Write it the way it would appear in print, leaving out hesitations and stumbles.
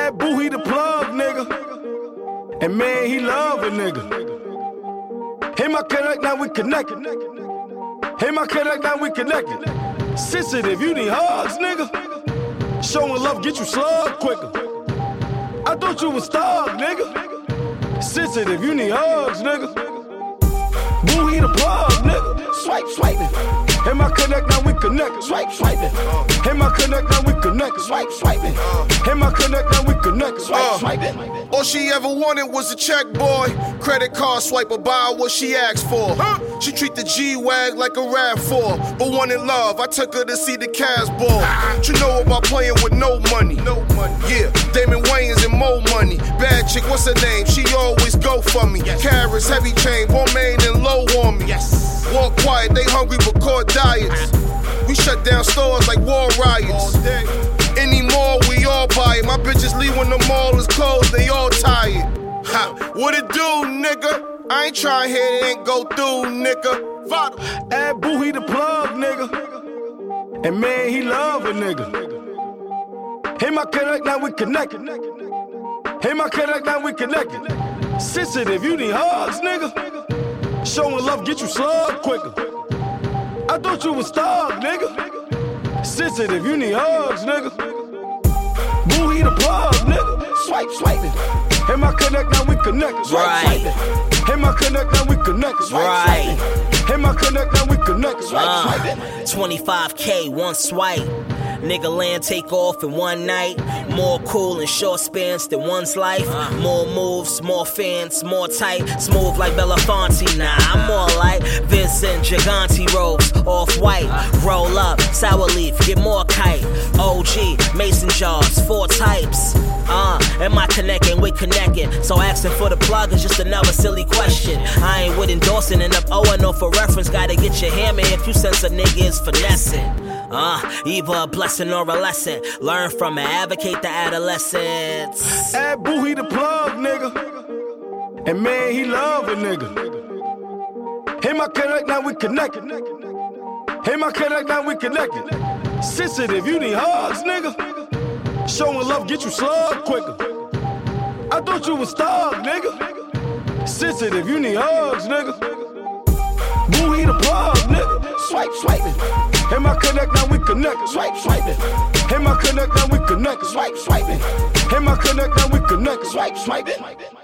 That boo, he the plug, nigga. And man, he love a nigga. Hey, my connect, now we connected. Hey, my connect, now we connected. Sensitive, you need hugs, nigga. Showing love get you slugged quicker. I thought you was stuck, nigga. Sensitive, you need hugs, nigga. Boo, he the plug, nigga. Swipe, swiping. Hey, my connect, now we connected. Swipe, swiping. Hey, my connect, now we connected. Swipe, swiping. Hey, my connect, now we connected. Swipe, swiping. All she ever wanted was a check, boy. Credit card swipe or buy what she asked for. She treat the G-Wag like a RAV4. But wanted love, I took her to see the Cavs ball. You know about playing with no money. Yeah, Damon Wayans and more money. Bad chick, what's her name? She always go for me. Carrots, heavy chain, Romaine and low on me. Walk quiet, they hungry but caught diets. We shut down stores like war riots. Anymore, we all buy it. My bitches leave when the mall is closed, they all tired. Ha, what it do, nigga? I ain't tryna hear it ain't go through, nigga. That boo, he the plug, nigga. And man, he love a nigga. Hey, my connect, now we connected. Hey, my connect, now we connected. Sensitive, you need hugs, nigga. Showing love get you slugged quicker. I thought you was stuck, nigga. Sensitive, you need hugs, nigga. Boo, he the plug, nigga. Swipe, swiping. Hey, my connect, now we connected. Swipe, swiping. Hey, my connect, now we connected. Swipe, swiping. Hey, my connect, now we connected. Swipe, swiping. 25K, one swipe. Nigga land take off in one night. More cool in short spans than one's life. More moves, more fans, more tight. Smooth like Belafonte. Nah, I'm more like Vincent Gigante robes. Off-white, roll up, sour leaf, get more kite. OG, mason jars, 4 types. Am I connecting? We connecting. So asking for the plug is just another silly question. I ain't with endorsing and up O&O for reference. Gotta get your hammer if you sense a nigga is finessing. Either a blessing or a lesson. Learn from it, advocate the adolescents. That boo, he the plug, nigga. And man, he love a nigga. Hey, my connect, now we connected. Hey, my connect, now we connected. Sensitive, you need hugs, nigga. Showing love get you slugged quicker. I thought you was stuck, nigga. Sensitive, you need hugs, nigga. Boo, he the plug, nigga. Swipe, swiping. Hey, my connect, now we connected. Swipe, swiping. Hey, my connect, now we connected. Swipe, swiping. Hey, my connect, now we connected. Swipe, swiping.